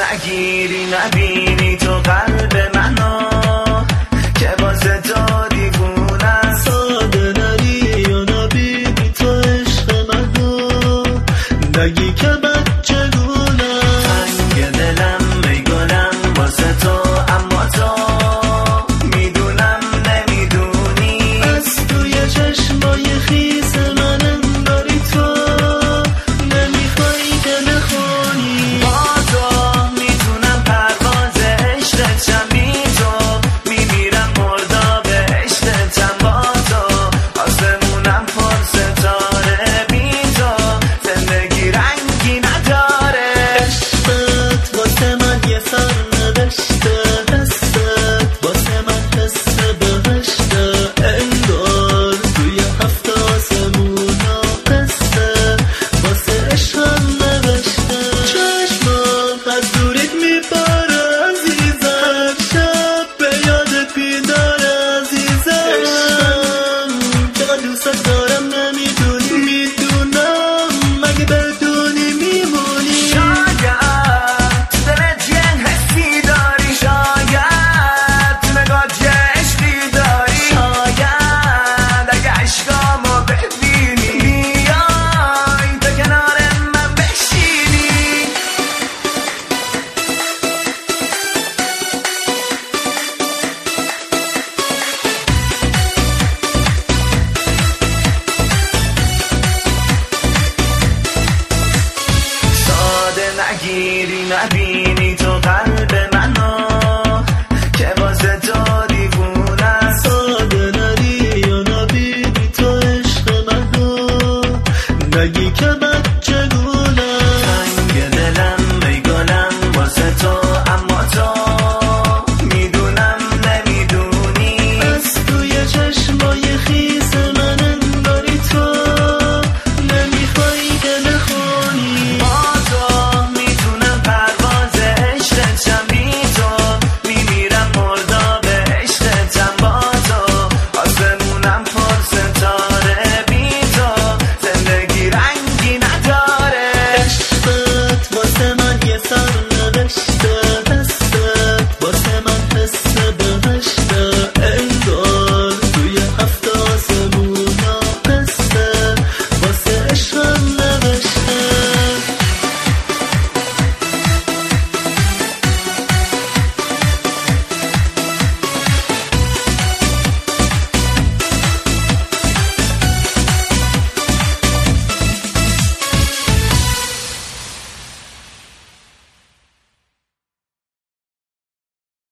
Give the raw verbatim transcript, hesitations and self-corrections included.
نگیری نبینی تو قلب منو که واسه تو دیوونم. ساده نری یا نبینی تو عشق منو نگی که بچه گونم. تنگ دلم ای گلم واسه تو اما تو میدونم نمیدونی. از توی چشمای خیس من انگاری تو نمیخوای که نخونی. با تو میتونم پرواز عشقتم بی تو میمیرم مردا به عشقتم. با تو آسمونم پر ستاره بی تو زندگی رنگی نداره. عشقت واسه من یه سرنوشته، حست واسه من حس بهشته. انگار توی هفت آسمونا قصه واسه عشقم نوشته. چشمم از دوریت میباره عزیزم، شب به یادت بیداره عزیزم. چقدر دوست دارم نمیدونی، میدونم مگه بدونی میمونی. شاید تو دلت یه حسی داری، شاید تو نگات یه عشقی داری. شاید اگه عشقامو ببینی بیای تا کنار من بشینی. ساده نگیری نبینی